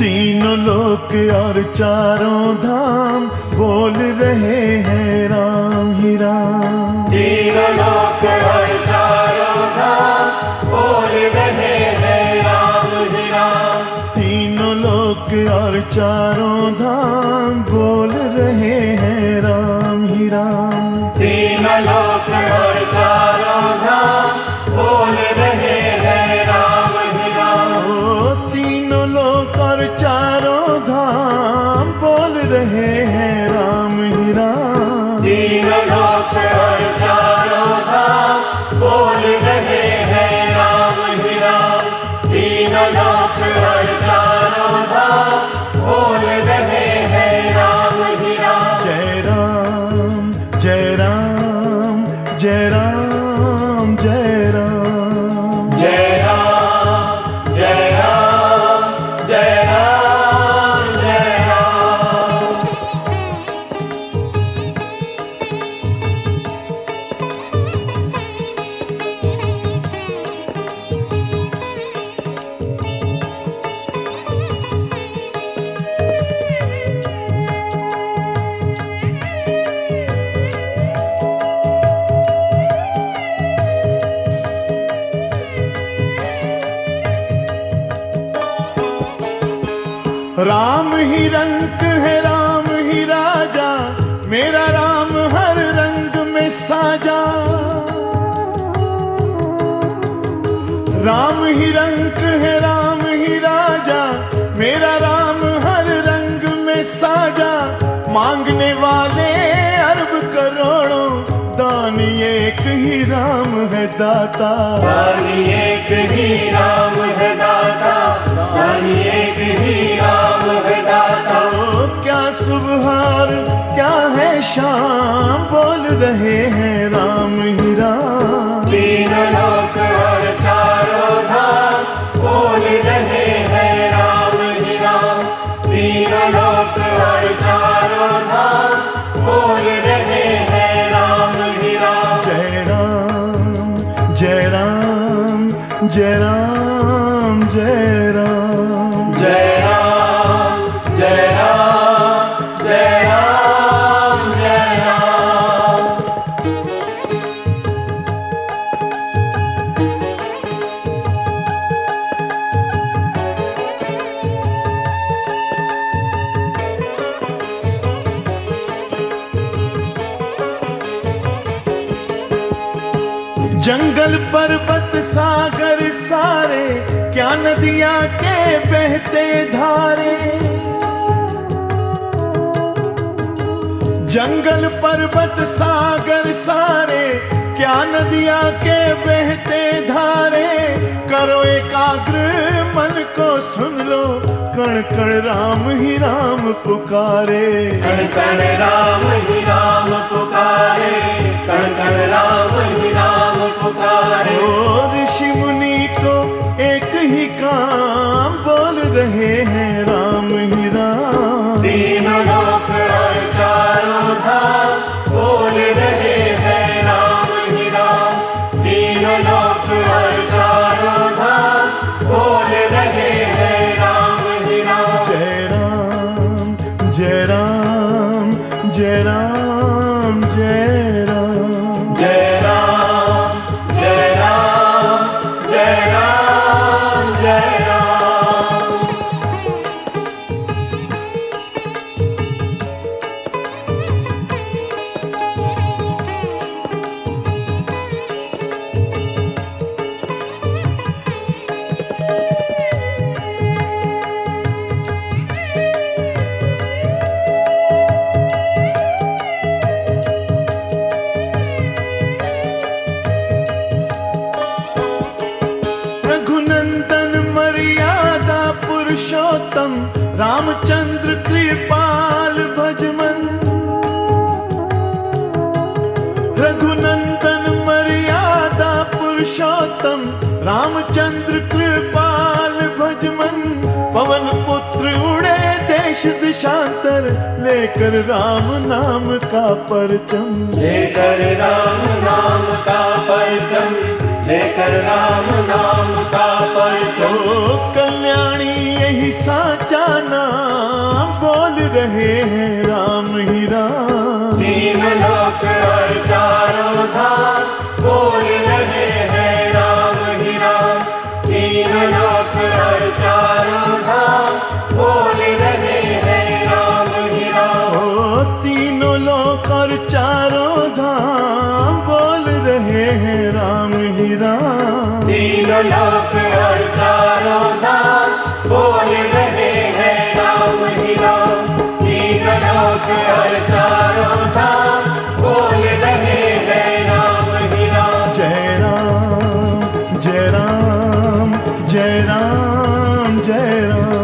तीनों लोक और चारों धाम बोल रहे हैं राम ही राम। तीनों लोक और चारों धाम बोल रहे हैं राम ही राम। तीनों लोक और चारों धाम बोल रहे हैं राम ही राम। तीनों लोक और चारों धाम बोल रहे हैं राम ही राम। ओ तीनों लोक और चारों धाम बोल रहे हैं राम ही राम। तीनों लोक और चारों धाम बोल रहे हैं राम ही राम। तीनों लोक और चारों धाम बोल रहे हैं राम ही राम। जय राम जय राम जय राम जय राम। जय राम जय राम जय राम जय राम। राम ही रंग है राम ही राजा, मेरा राम हर रंग में साजा। राम ही रंग है राम ही राजा, मेरा राम हर रंग में साजा। मांगने वाले अरब करोड़ों, दानी एक ही राम है दाता। दानी एक ही राम है दाता। दानी एक ही राम है दाता। ओ क्या सुबह और क्या है शाम बोल रहे हैं राम ही राम। तीनों लोक और चारों धाम बोल रहे हैं राम ही राम। तीनों लोक और चारों धाम बोल रहे हैं राम ही राम। जय राम जय राम जय राम जय राम। जय राम जय राम जय राम जय राम। जंगल पर्वत सागर सारे, क्या नदियां के बहते धारे। जंगल पर्वत सागर सारे, क्या नदियां के बहते धारे। करो एकाग्र मन को सुन लो, कण कण राम ही राम पुकारे। कण कण राम ही राम पुकारे। कण कण राम ही राम पुकारे। ओ ऋषि मुनि को एक ही काम बोल रहे हैं राम ही राम। तीनों लोक और चारों धाम बोल रहे हैं राम ही राम। तीनों लोक और चारों धाम बोल रहे हैं राम ही राम। जय राम जय राम जय राम जय राम। जय राम जय राम जय राम जय राम। रघुनंदन मर्यादा पुरुषोत्तम, रामचंद्र कृपाल भजमन। रघुनंदन मर्यादा पुरुषोत्तम, रामचंद्र कृपाल भजमन। पवन पुत्र उड़े देश दिशांतर, लेकर राम नाम का परचम। लेकर राम नाम का परचम। लेकर राम नाम का परचम। ओ कल्याणी यही साचा नाम बोल रहे हैं राम ही राम। तीन लोक और चारों धाम बोल रहे हैं राम ही राम। तीन लोक और चारों धाम बोल रहे हैं राम ही राम। ओ तीनों लोक और चारों धाम बोल रहे हैं राम ही राम। तीन लोक और चारों धाम बोल रहे हैं राम ही राम। तीन लोक और चारों धाम बोल रहे हैं राम ही राम। जय राम जय राम जय राम जय राम।